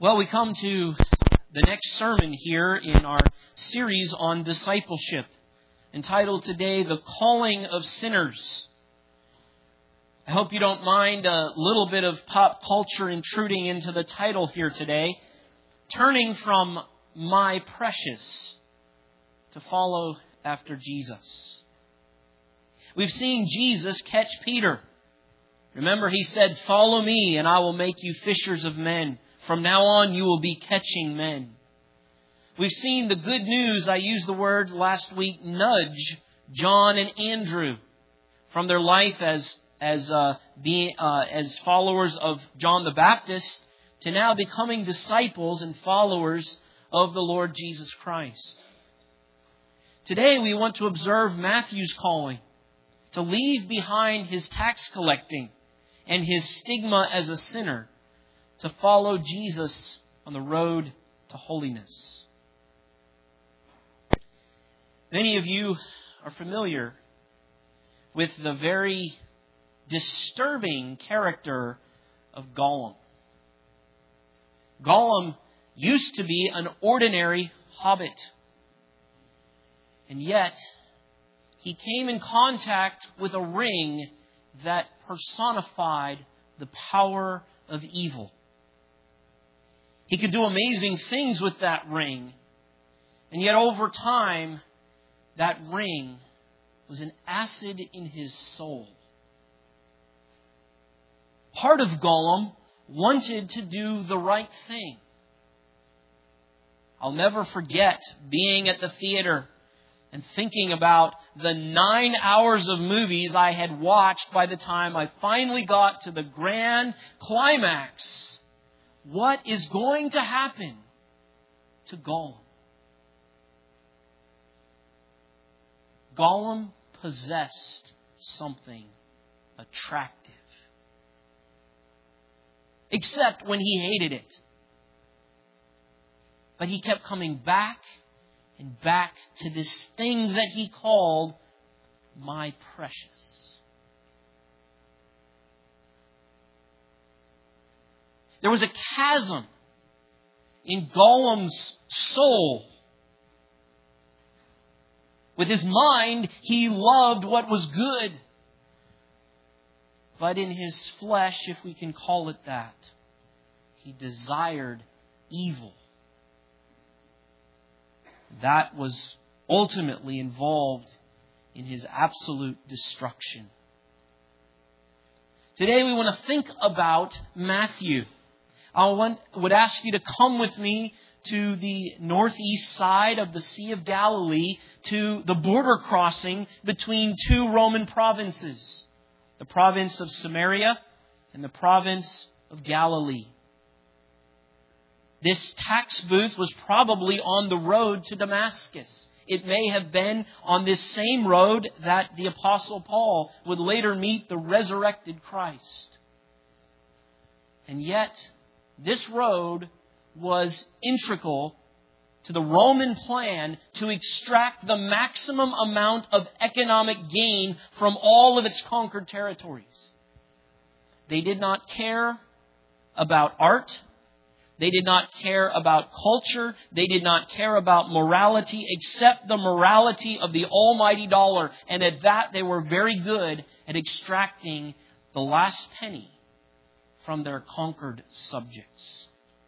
Well, we come to the next sermon here in our series on discipleship, entitled today, The Calling of Sinners. I hope you don't mind a little bit of pop culture intruding into the title here today, turning from my precious to follow after Jesus. We've seen Jesus catch Peter. Remember, he said, "Follow me and I will make you fishers of men. From now on, you will be catching men." We've seen the good news, I used the word last week, nudge John and Andrew from their life as followers of John the Baptist to now becoming disciples and followers of the Lord Jesus Christ. Today, we want to observe Matthew's calling to leave behind his tax collecting and his stigma as a sinner, to follow Jesus on the road to holiness. Many of you are familiar with the very disturbing character of Gollum. Gollum used to be an ordinary hobbit. And yet, he came in contact with a ring that personified the power of evil. He could do amazing things with that ring. And yet over time, that ring was an acid in his soul. Part of Gollum wanted to do the right thing. I'll never forget being at the theater and thinking about the 9 hours of movies I had watched by the time I finally got to the grand climax. What is going to happen to Gollum? Gollum possessed something attractive. Except when he hated it. But he kept coming back and back to this thing that he called my precious. There was a chasm in Gollum's soul. With his mind, he loved what was good. But in his flesh, if we can call it that, he desired evil. That was ultimately involved in his absolute destruction. Today we want to think about Matthew. I would ask you to come with me to the northeast side of the Sea of Galilee, to the border crossing between two Roman provinces, the province of Samaria and the province of Galilee. This tax booth was probably on the road to Damascus. It may have been on this same road that the Apostle Paul would later meet the resurrected Christ. And yet, this road was integral to the Roman plan to extract the maximum amount of economic gain from all of its conquered territories. They did not care about art. They did not care about culture. They did not care about morality except the morality of the almighty dollar. And at that, they were very good at extracting the last penny from their conquered subjects.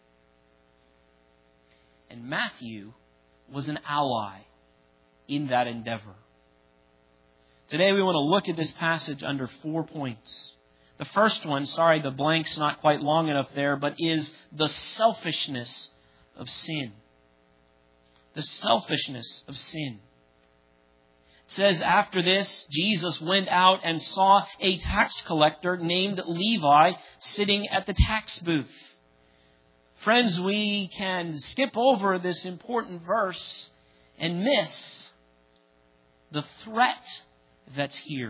And Matthew was an ally in that endeavor. Today we want to look at this passage under 4 points. The first one, sorry, the blank's not quite long enough there, but is the selfishness of sin. The selfishness of sin. It says, after this, Jesus went out and saw a tax collector named Levi sitting at the tax booth. Friends, we can skip over this important verse and miss the threat that's here.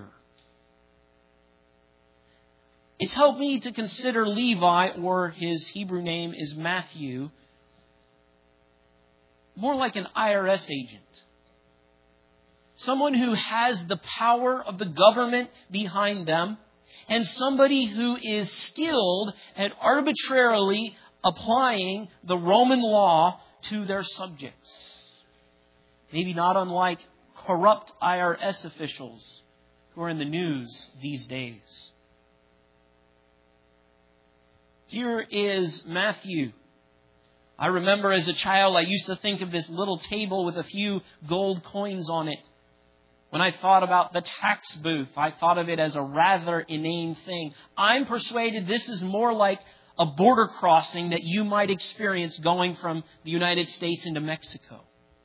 It's helped me to consider Levi, or his Hebrew name is Matthew, more like an IRS agent. Someone who has the power of the government behind them, and somebody who is skilled at arbitrarily applying the Roman law to their subjects. Maybe not unlike corrupt IRS officials who are in the news these days. Here is Matthew. I remember as a child I used to think of this little table with a few gold coins on it. When I thought about the tax booth, I thought of it as a rather inane thing. I'm persuaded this is more like a border crossing that you might experience going from the United States into Mexico.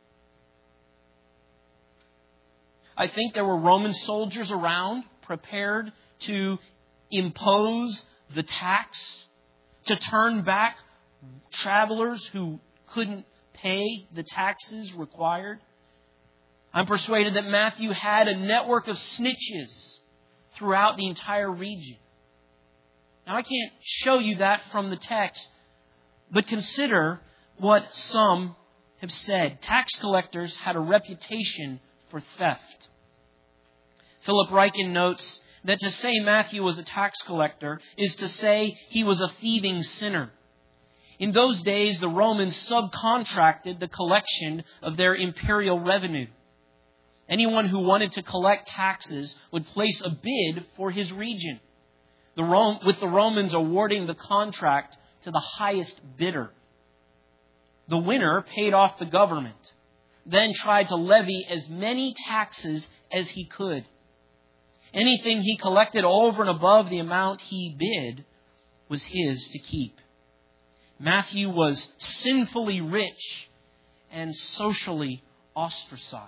I think there were Roman soldiers around prepared to impose the tax, to turn back travelers who couldn't pay the taxes required. I'm persuaded that Matthew had a network of snitches throughout the entire region. Now, I can't show you that from the text, but consider what some have said. Tax collectors had a reputation for theft. Philip Ryken notes that to say Matthew was a tax collector is to say he was a thieving sinner. In those days, the Romans subcontracted the collection of their imperial revenue. Anyone who wanted to collect taxes would place a bid for his region, with the Romans awarding the contract to the highest bidder. The winner paid off the government, then tried to levy as many taxes as he could. Anything he collected over and above the amount he bid was his to keep. Matthew was sinfully rich and socially ostracized.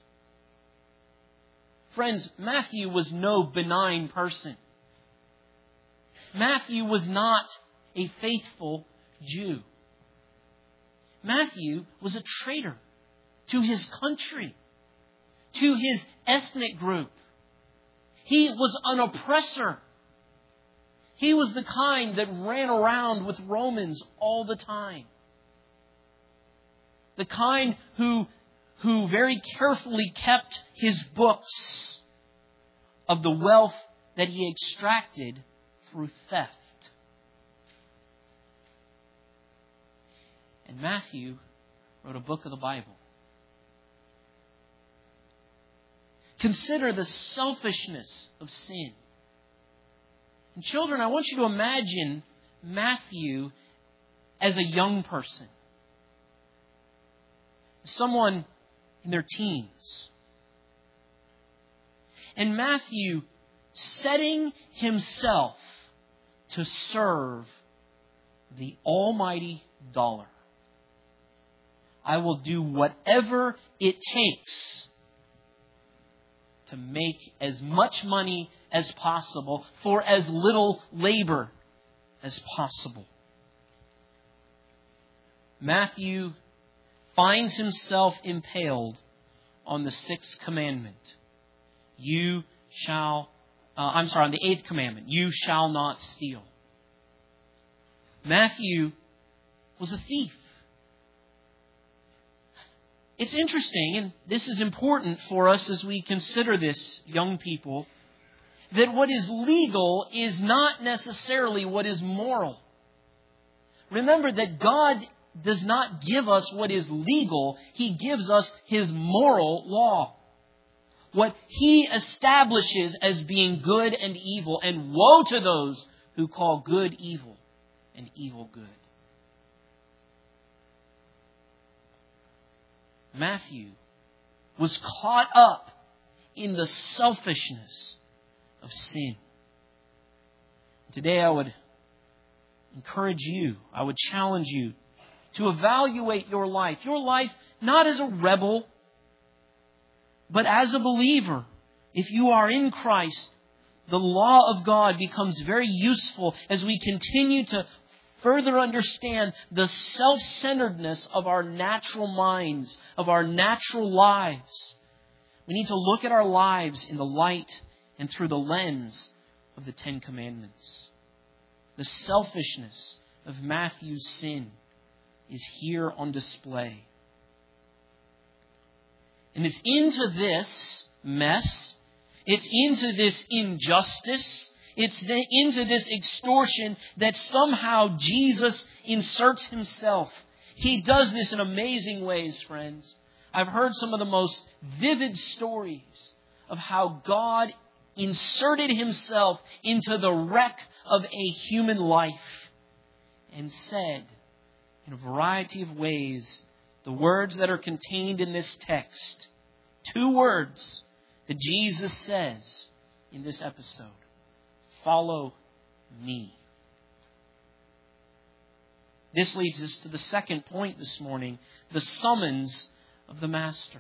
Friends, Matthew was no benign person. Matthew was not a faithful Jew. Matthew was a traitor to his country, to his ethnic group. He was an oppressor. He was the kind that ran around with Romans all the time. The kind who very carefully kept his books of the wealth that he extracted through theft. And Matthew wrote a book of the Bible. Consider the selfishness of sin. And children, I want you to imagine Matthew as a young person. Someone in their teens. And Matthew setting himself to serve the almighty dollar. I will do whatever it takes to make as much money as possible for as little labor as possible. Matthew finds himself impaled on the 6th commandment. On the 8th commandment. You shall not steal. Matthew was a thief. It's interesting, and this is important for us as we consider this, young people, that what is legal is not necessarily what is moral. Remember that God does not give us what is legal. He gives us His moral law. What He establishes as being good and evil. And woe to those who call good evil and evil good. Matthew was caught up in the selfishness of sin. Today I would encourage you, I would challenge you to evaluate your life. Your life not as a rebel, but as a believer. If you are in Christ, the law of God becomes very useful as we continue to further understand the self-centeredness of our natural minds, of our natural lives. We need to look at our lives in the light and through the lens of the 10 Commandments. The selfishness of Matthew's sin is here on display. And it's into this mess, it's into this injustice, It's into this extortion that somehow Jesus inserts himself. He does this in amazing ways, friends. I've heard some of the most vivid stories of how God inserted himself into the wreck of a human life and said, in a variety of ways, the words that are contained in this text. 2 words that Jesus says in this episode. Follow me. This leads us to the second point this morning, the summons of the Master.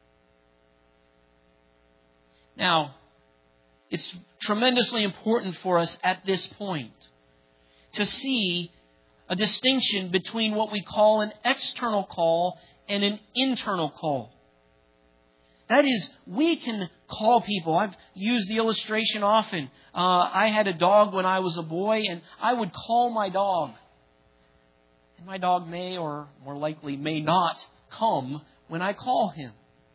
Now, it's tremendously important for us at this point to see a distinction between what we call an external call and an internal call. That is, we can call people. I've used the illustration often. I had a dog when I was a boy, and I would call my dog. And my dog may, or more likely may not, come when I call him.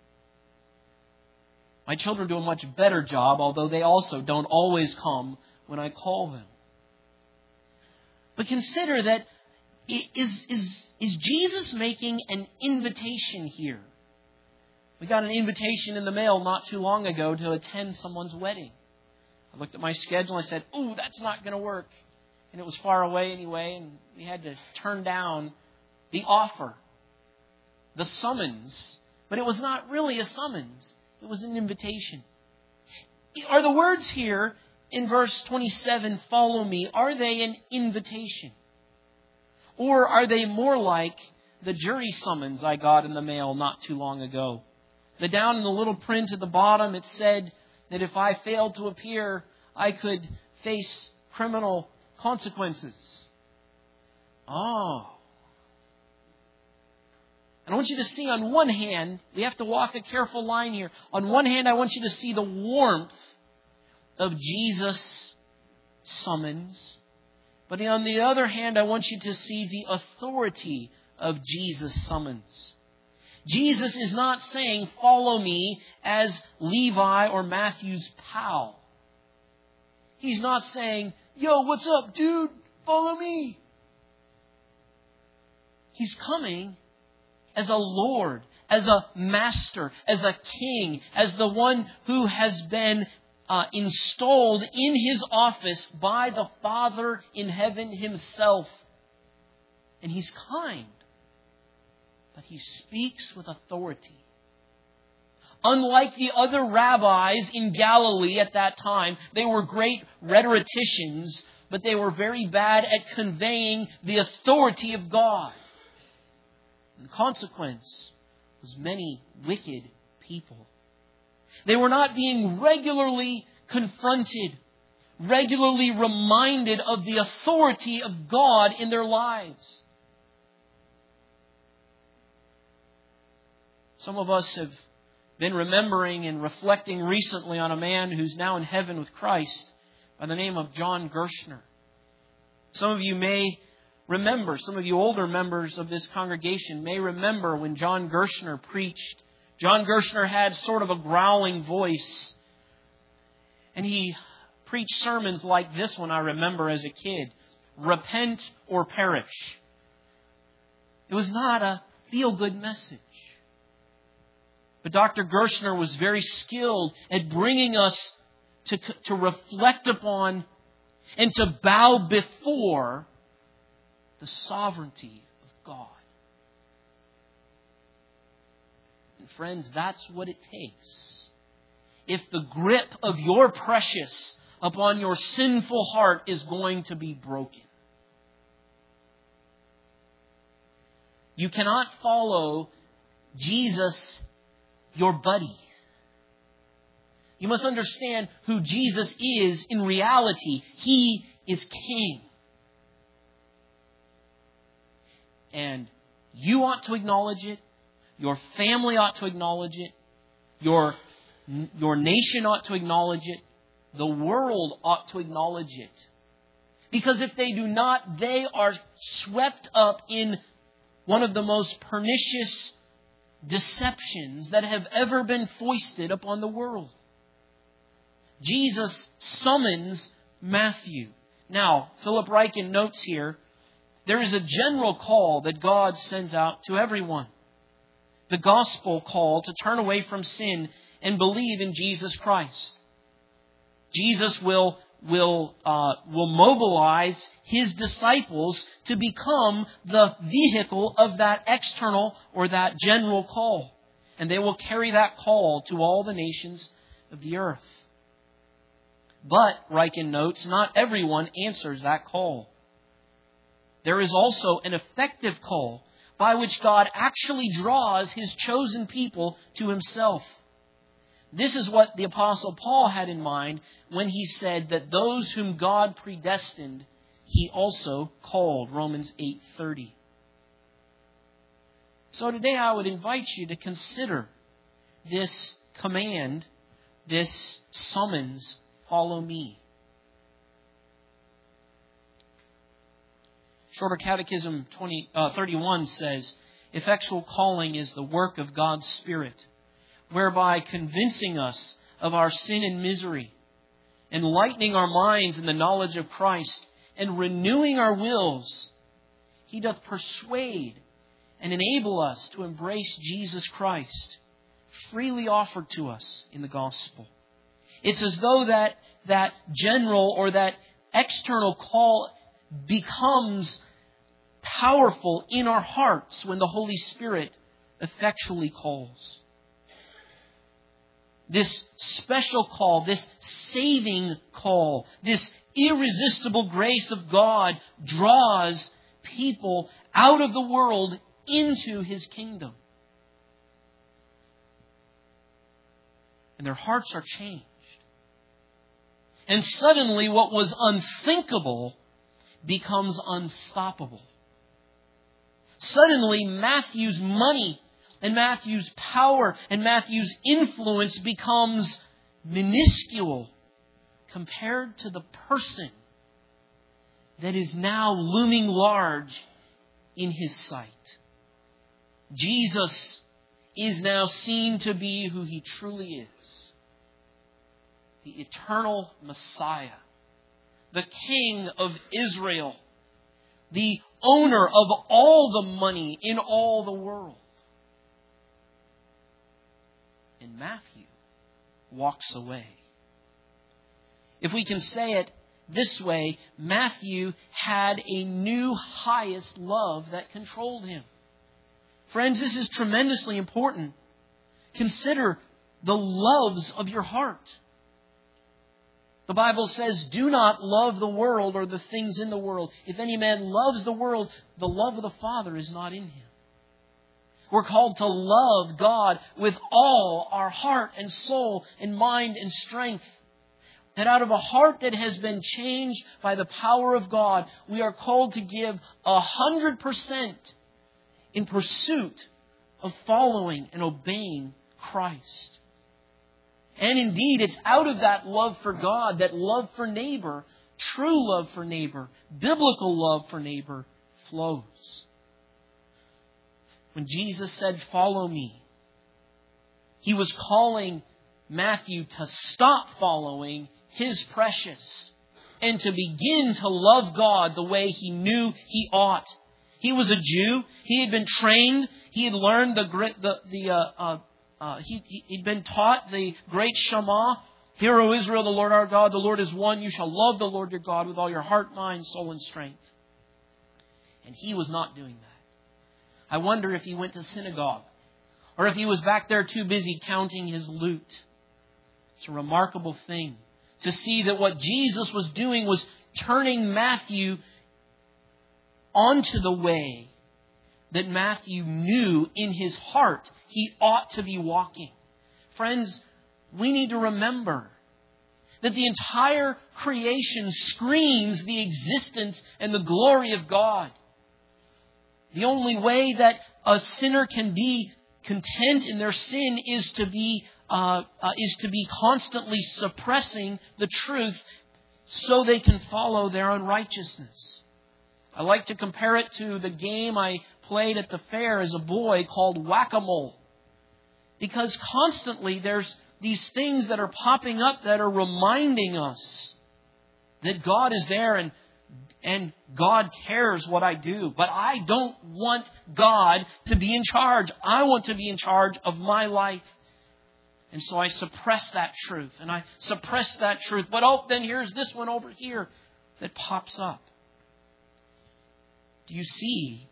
My children do a much better job, although they also don't always come when I call them. But consider that, is Jesus making an invitation here? We got an invitation in the mail not too long ago to attend someone's wedding. I looked at my schedule and I said, "Ooh, that's not going to work." And it was far away anyway, and we had to turn down the offer, the summons. But it was not really a summons. It was an invitation. Are the words here in verse 27, follow me, are they an invitation? Or are they more like the jury summons I got in the mail not too long ago? Down in the little print at the bottom, it said that if I failed to appear, I could face criminal consequences. Oh. And I want you to see on one hand, we have to walk a careful line here. On one hand, I want you to see the warmth of Jesus' summons. But on the other hand, I want you to see the authority of Jesus' summons. Jesus is not saying, follow me as Levi or Matthew's pal. He's not saying, yo, what's up, dude? Follow me. He's coming as a Lord, as a Master, as a King, as the one who has been installed in His office by the Father in heaven Himself. And He's kind. But He speaks with authority. Unlike the other rabbis in Galilee at that time, they were great rhetoricians, but they were very bad at conveying the authority of God. And the consequence was many wicked people. They were not being regularly confronted, regularly reminded of the authority of God in their lives. Some of us have been remembering and reflecting recently on a man who's now in heaven with Christ by the name of John Gershner. Some of you may remember, some of you older members of this congregation may remember when John Gershner preached. John Gershner had sort of a growling voice. And he preached sermons like this one I remember as a kid. Repent or perish. It was not a feel-good message. But Dr. Gershner was very skilled at bringing us to reflect upon and to bow before the sovereignty of God. And friends, that's what it takes. If the grip of your precious upon your sinful heart is going to be broken. You cannot follow Jesus, your buddy. You must understand who Jesus is in reality. He is King. And you ought to acknowledge it. Your family ought to acknowledge it. Your nation ought to acknowledge it. The world ought to acknowledge it. Because if they do not, they are swept up in one of the most pernicious deceptions that have ever been foisted upon the world. Jesus summons Matthew. Now, Philip Ryken notes here, there is a general call that God sends out to everyone. The gospel call to turn away from sin and believe in Jesus Christ. Jesus will mobilize His disciples to become the vehicle of that external or that general call. And they will carry that call to all the nations of the earth. But, Ryken notes, not everyone answers that call. There is also an effective call by which God actually draws His chosen people to Himself. This is what the Apostle Paul had in mind when he said that those whom God predestined, He also called. Romans 8:30. So today I would invite you to consider this command, this summons, follow me. Shorter Catechism 31 says, effectual calling is the work of God's Spirit, whereby convincing us of our sin and misery, enlightening our minds in the knowledge of Christ, and renewing our wills, He doth persuade and enable us to embrace Jesus Christ, freely offered to us in the gospel. It's as though that general or that external call becomes powerful in our hearts when the Holy Spirit effectually calls. This special call, this saving call, this irresistible grace of God draws people out of the world into His kingdom. And their hearts are changed. And suddenly what was unthinkable becomes unstoppable. Suddenly Matthew's money and Matthew's power and Matthew's influence becomes minuscule compared to the person that is now looming large in his sight. Jesus is now seen to be who He truly is. The eternal Messiah, the King of Israel, the owner of all the money in all the world. And Matthew walks away. If we can say it this way, Matthew had a new highest love that controlled him. Friends, this is tremendously important. Consider the loves of your heart. The Bible says, do not love the world or the things in the world. If any man loves the world, the love of the Father is not in him. We're called to love God with all our heart and soul and mind and strength. That out of a heart that has been changed by the power of God, we are called to give 100% in pursuit of following and obeying Christ. And indeed, it's out of that love for God, that love for neighbor, true love for neighbor, biblical love for neighbor flows. When Jesus said, follow me, He was calling Matthew to stop following his precious and to begin to love God the way he knew he ought. He was a Jew. He had been trained. He had learned he'd been taught the great Shema. Hear, O Israel, the Lord our God, the Lord is one. You shall love the Lord your God with all your heart, mind, soul, and strength. And he was not doing that. I wonder if he went to synagogue or if he was back there too busy counting his loot. It's a remarkable thing to see that what Jesus was doing was turning Matthew onto the way that Matthew knew in his heart he ought to be walking. Friends, we need to remember that the entire creation screams the existence and the glory of God. The only way that a sinner can be content in their sin is to be constantly suppressing the truth so they can follow their unrighteousness. I like to compare it to the game I played at the fair as a boy called Whack-A-Mole. Because constantly there's these things that are popping up that are reminding us that God is there and God cares what I do. But I don't want God to be in charge. I want to be in charge of my life. And so I suppress that truth. And I suppress that truth. But then here's this one over here that pops up. Do you see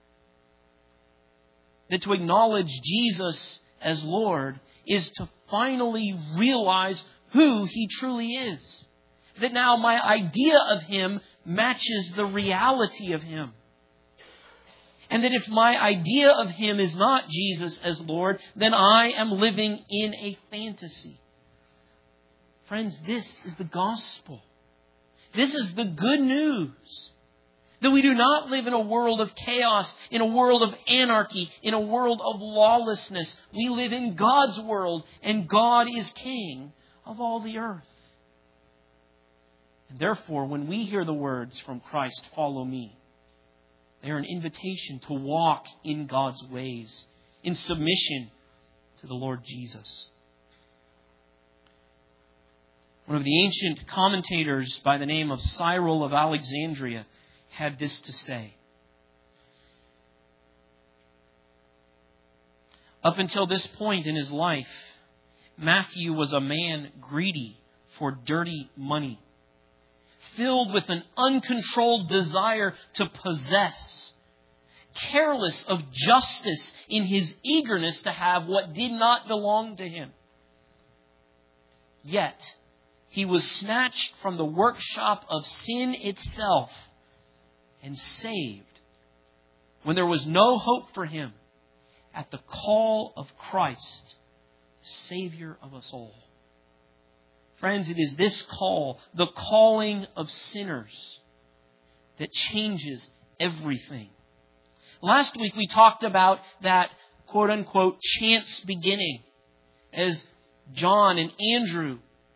that to acknowledge Jesus as Lord is to finally realize who He truly is? That now my idea of Him matches the reality of Him. And that if my idea of Him is not Jesus as Lord, then I am living in a fantasy. Friends, this is the gospel. This is the good news. That we do not live in a world of chaos, in a world of anarchy, in a world of lawlessness. We live in God's world, and God is King of all the earth. And therefore, when we hear the words from Christ, "Follow me," they are an invitation to walk in God's ways, in submission to the Lord Jesus. One of the ancient commentators by the name of Cyril of Alexandria had this to say. Up until this point in his life, Matthew was a man greedy for dirty money, filled with an uncontrolled desire to possess, careless of justice in his eagerness to have what did not belong to him. Yet, he was snatched from the workshop of sin itself and saved when there was no hope for him at the call of Christ, Savior of us all. Friends, it is this call, the calling of sinners, that changes everything. Last week we talked about that quote-unquote chance beginning as John and Andrew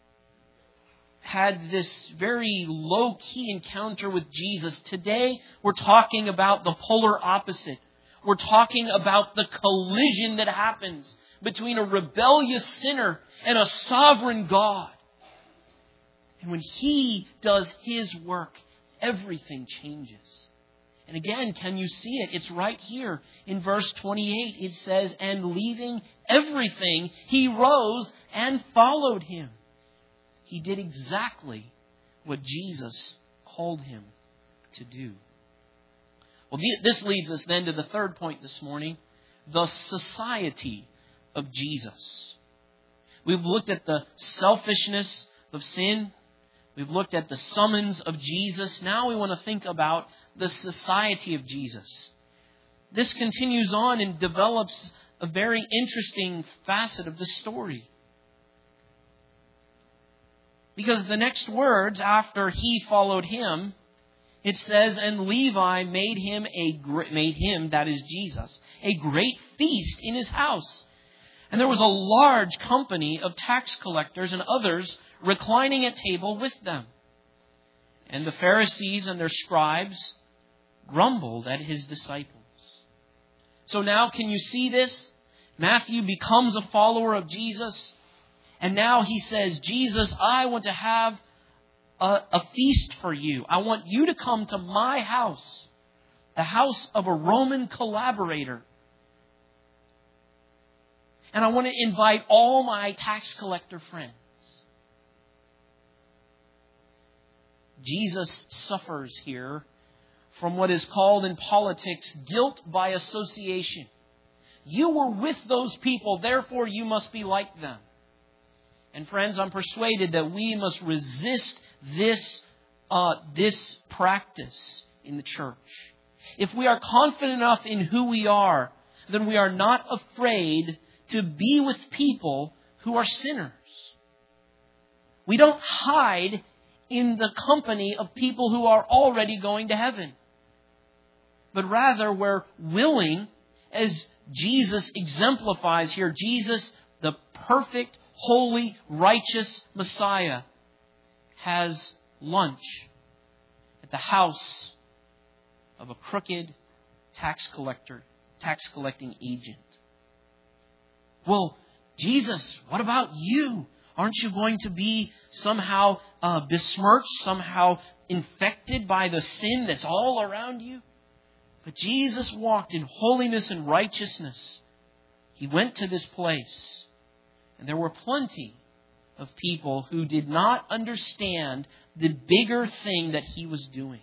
had this very low-key encounter with Jesus. Today, we're talking about the polar opposite. We're talking about the collision that happens between a rebellious sinner and a sovereign God. And when He does His work, everything changes. And again, can you see it? It's right here in verse 28. It says, "And leaving everything, He rose and followed Him." He did exactly what Jesus called him to do. Well, this leads us then to the third point this morning, the society of Jesus. We've looked at the selfishness of sin. We've looked at the summons of Jesus. Now we want to think about the society of Jesus. This continues on and develops a very interesting facet of the story. Because the next words after he followed him, it says, "And Levi made him, that is Jesus, a great feast in his house. And there was a large company of tax collectors and others reclining at table with them. And the Pharisees and their scribes grumbled at his disciples." So now can you see this? Matthew becomes a follower of Jesus. And now he says, "Jesus, I want to have a feast for you. I want you to come to my house, the house of a Roman collaborator. And I want to invite all my tax collector friends." Jesus suffers here from what is called in politics guilt by association. You were with those people, therefore you must be like them. And friends, I'm persuaded that we must resist this practice in the church. If we are confident enough in who we are, then we are not afraid to be with people who are sinners. We don't hide in the company of people who are already going to heaven. But rather, we're willing, as Jesus exemplifies here, Jesus, the perfect, holy, righteous Messiah, has lunch at the house of a crooked tax collecting agent. Well, Jesus, what about you? Aren't you going to be somehow besmirched, somehow infected by the sin that's all around you. But Jesus walked in holiness and righteousness. He went to this place, and there were plenty of people who did not understand the bigger thing that He was doing.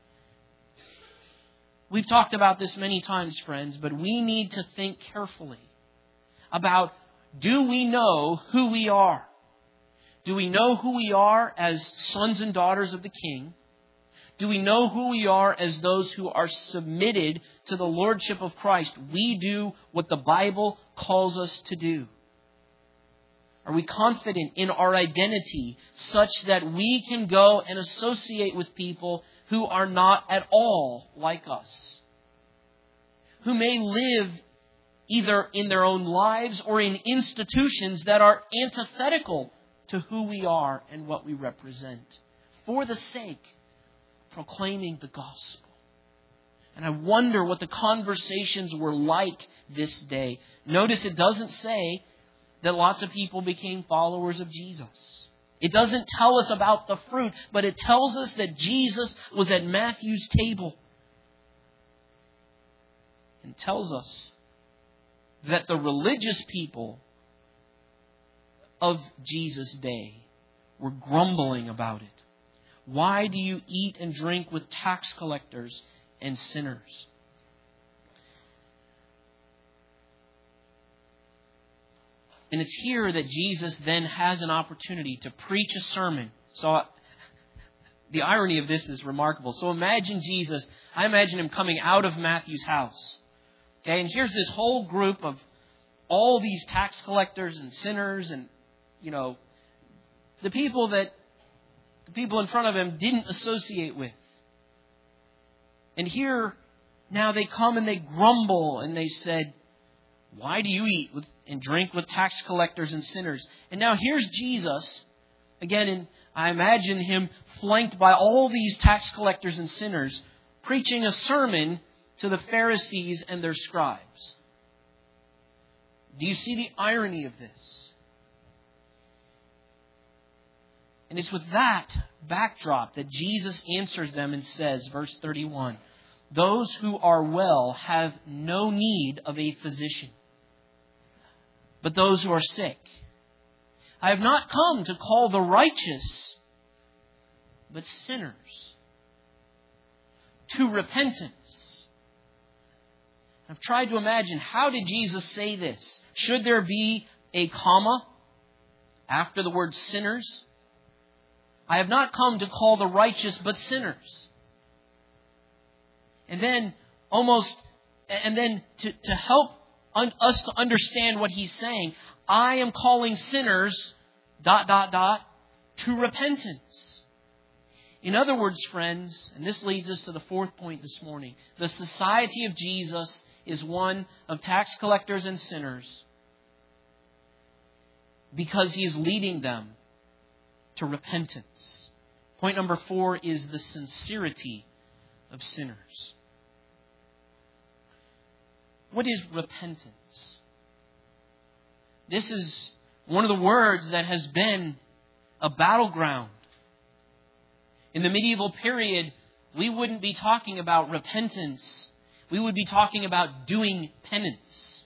We've talked about this many times, friends, but we need to think carefully about, do we know who we are? Do we know who we are as sons and daughters of the King? Do we know who we are as those who are submitted to the Lordship of Christ? We do what the Bible calls us to do. Are we confident in our identity such that we can go and associate with people who are not at all like us? Who may live either in their own lives or in institutions that are antithetical to who we are and what we represent, for the sake of proclaiming the gospel. And I wonder what the conversations were like this day. Notice it doesn't say that lots of people became followers of Jesus. It doesn't tell us about the fruit, but it tells us that Jesus was at Matthew's table. And tells us that the religious people of Jesus' day were grumbling about it. Why do you eat and drink with tax collectors and sinners? And it's here that Jesus then has an opportunity to preach a sermon. So the irony of this is remarkable. So imagine Jesus, I imagine Him coming out of Matthew's house. Okay, and here's this whole group of all these tax collectors and sinners and, the people in front of Him didn't associate with. And here, now they come and they grumble and they said, why do you eat and drink with tax collectors and sinners? And now here's Jesus, again, and I imagine Him flanked by all these tax collectors and sinners, preaching a sermon to the Pharisees and their scribes. Do you see the irony of this? And it's with that backdrop that Jesus answers them and says, verse 31, those who are well have no need of a physician, but those who are sick. I have not come to call the righteous, but sinners to repentance. I've tried to imagine, how did Jesus say this? Should there be a comma after the word sinners? I have not come to call the righteous, but sinners. And then to help us to understand what He's saying, I am calling sinners, ... to repentance. In other words, friends, and this leads us to the fourth point this morning, the society of Jesus is one of tax collectors and sinners because He is leading them to repentance. Point number 4 is the sincerity of sinners. What is repentance? This is one of the words that has been a battleground. In the medieval period, we wouldn't be talking about repentance. We would be talking about doing penance.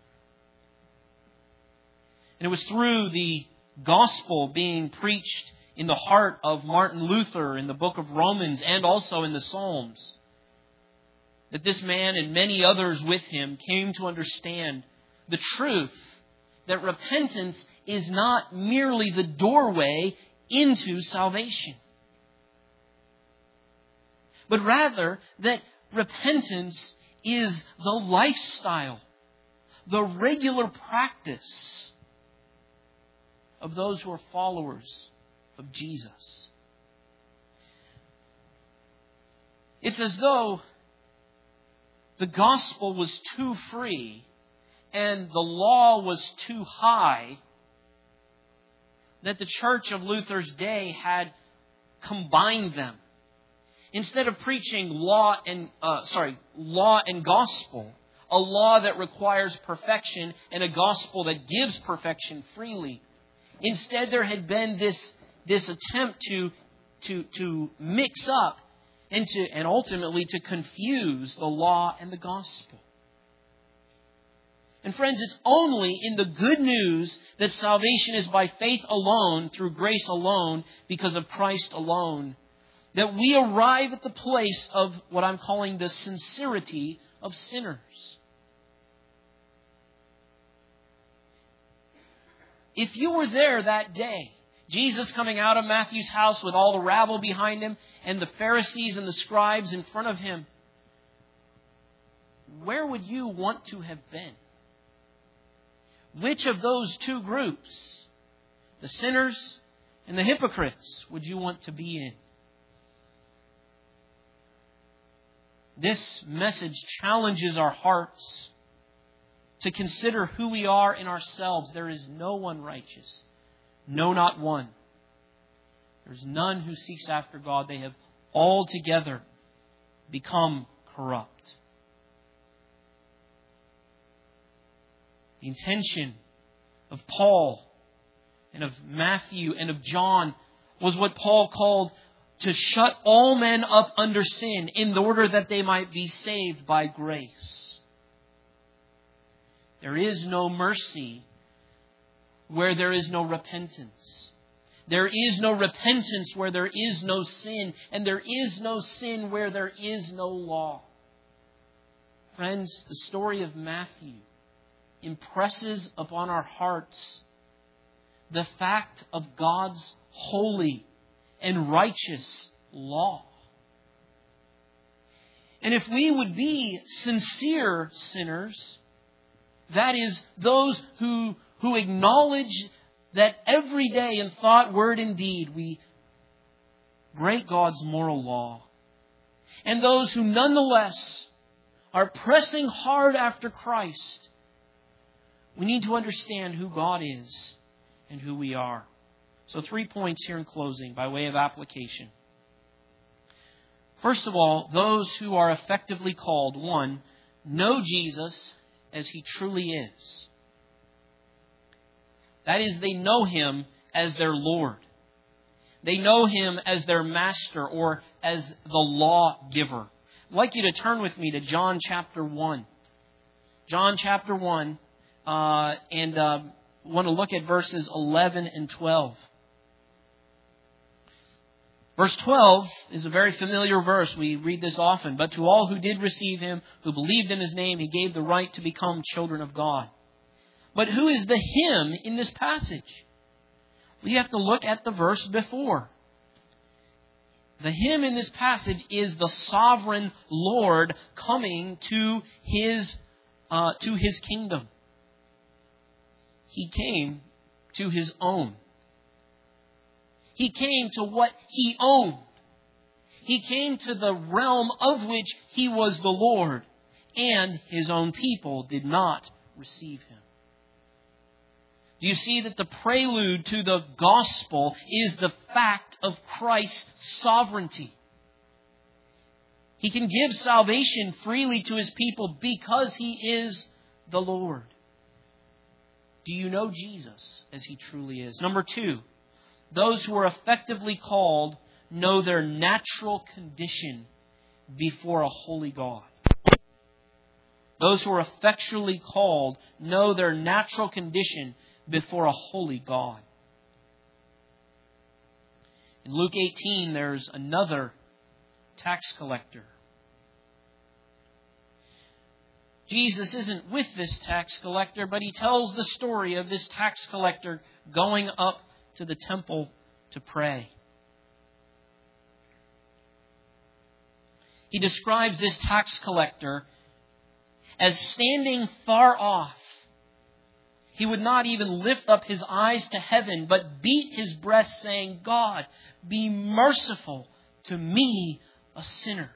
And it was through the gospel being preached in the heart of Martin Luther in the book of Romans and also in the Psalms that this man and many others with him came to understand the truth that repentance is not merely the doorway into salvation, but rather that repentance is the lifestyle, the regular practice of those who are followers of Jesus. It's as though the gospel was too free and the law was too high, that the church of Luther's day had combined them. Instead of preaching law and gospel, a law that requires perfection and a gospel that gives perfection freely, instead there had been this this attempt to mix up and ultimately to confuse the law and the gospel. And friends, it's only in the good news that salvation is by faith alone, through grace alone, because of Christ alone, that we arrive at the place of what I'm calling the sincerity of sinners. If you were there that day, Jesus coming out of Matthew's house with all the rabble behind him and the Pharisees and the scribes in front of him, where would you want to have been? Which of those two groups, the sinners and the hypocrites, would you want to be in? This message challenges our hearts to consider who we are in ourselves. There is no one righteous. No, not one. There's none who seeks after God. They have altogether become corrupt. The intention of Paul and of Matthew and of John was what Paul called to shut all men up under sin in order that they might be saved by grace. There is no mercy where there is no repentance. There is no repentance where there is no sin. And there is no sin where there is no law. Friends, the story of Matthew impresses upon our hearts the fact of God's holy and righteous law. And if we would be sincere sinners, that is, those who acknowledge that every day in thought, word, and deed we break God's moral law, and those who nonetheless are pressing hard after Christ, we need to understand who God is and who we are. So 3 points here in closing by way of application. First of all, those who are effectively called, 1, know Jesus as He truly is. That is, they know Him as their Lord. They know Him as their Master or as the lawgiver. I'd like you to turn with me to John chapter 1. John chapter 1, and want to look at verses 11 and 12. Verse 12 is a very familiar verse. We read this often. But to all who did receive Him, who believed in His name, He gave the right to become children of God. But who is the Him in this passage? We have to look at the verse before. The Him in this passage is the sovereign Lord coming to His kingdom. He came to His own. He came to what He owned. He came to the realm of which He was the Lord, and His own people did not receive Him. Do you see that the prelude to the gospel is the fact of Christ's sovereignty? He can give salvation freely to His people because He is the Lord. Do you know Jesus as He truly is? Number 2, those who are effectively called know their natural condition before a holy God. Those who are effectually called know their natural condition before a holy God. In Luke 18, there's another tax collector. Jesus isn't with this tax collector, but He tells the story of this tax collector going up to the temple to pray. He describes this tax collector as standing far off. He would not even lift up his eyes to heaven, but beat his breast, saying, God, be merciful to me, a sinner.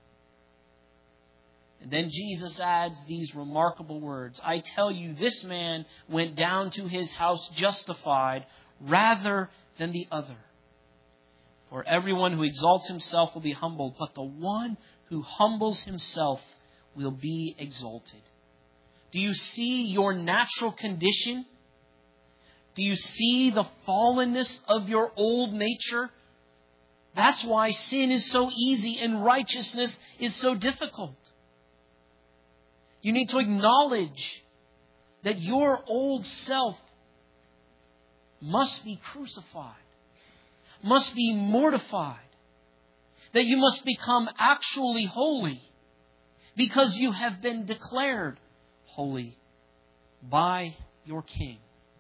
And then Jesus adds these remarkable words. I tell you, this man went down to his house justified rather than the other. For everyone who exalts himself will be humbled, but the one who humbles himself will be exalted. Do you see your natural condition? Do you see the fallenness of your old nature? That's why sin is so easy and righteousness is so difficult. You need to acknowledge that your old self must be crucified, must be mortified, that you must become actually holy because you have been declared holy by your King.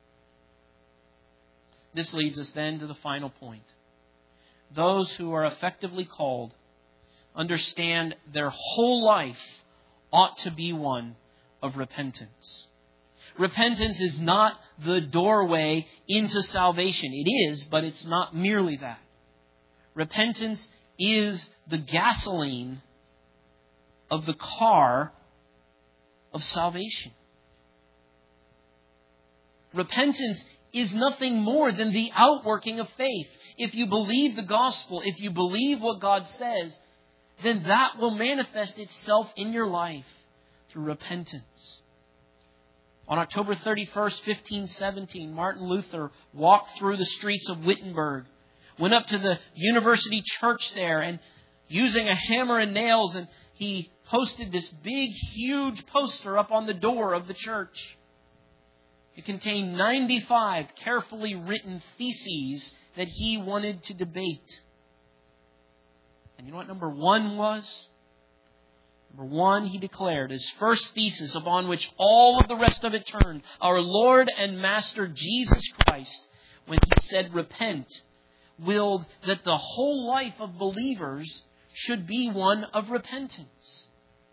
This leads us then to the final point. Those who are effectively called understand their whole life ought to be one of repentance. Repentance is not the doorway into salvation. It is, but it's not merely that. Repentance is the gasoline of the car of salvation. Repentance is nothing more than the outworking of faith. If you believe the gospel, if you believe what God says, then that will manifest itself in your life through repentance. On October 31st, 1517, Martin Luther walked through the streets of Wittenberg, went up to the university church there, and using a hammer and nails, and he posted this big, huge poster up on the door of the church. It contained 95 carefully written theses that he wanted to debate. And you know what number one was? Number one, he declared, his first thesis upon which all of the rest of it turned, our Lord and Master Jesus Christ, when he said, repent, willed that the whole life of believers should be one of repentance.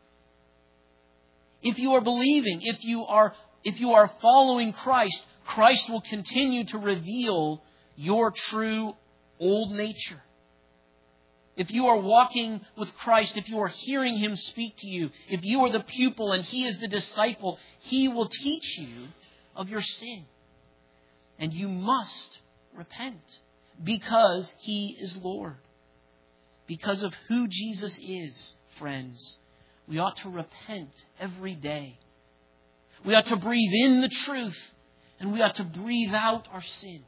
If you are believing, if you are following Christ, Christ will continue to reveal your true old nature. If you are walking with Christ, if you are hearing Him speak to you, if you are the pupil and He is the disciple, He will teach you of your sin. And you must repent because He is Lord. Because of who Jesus is, friends, we ought to repent every day. We ought to breathe in the truth, and we ought to breathe out our sin.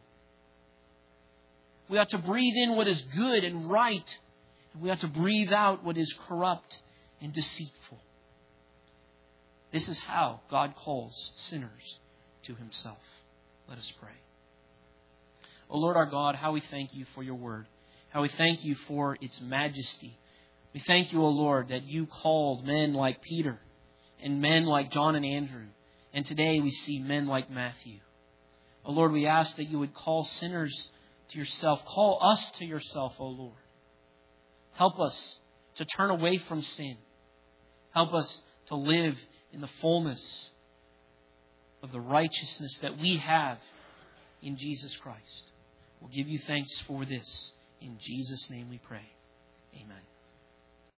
We ought to breathe in what is good and right, and we ought to breathe out what is corrupt and deceitful. This is how God calls sinners to Himself. Let us pray. O Lord our God, how we thank You for Your word. How we thank You for its majesty. We thank You, O Lord, that You called men like Peter and men like John and Andrew. And today we see men like Matthew. O Lord, we ask that You would call sinners to Yourself. Call us to Yourself, O Lord. Help us to turn away from sin. Help us to live in the fullness of the righteousness that we have in Jesus Christ. We'll give You thanks for this. In Jesus' name we pray. Amen.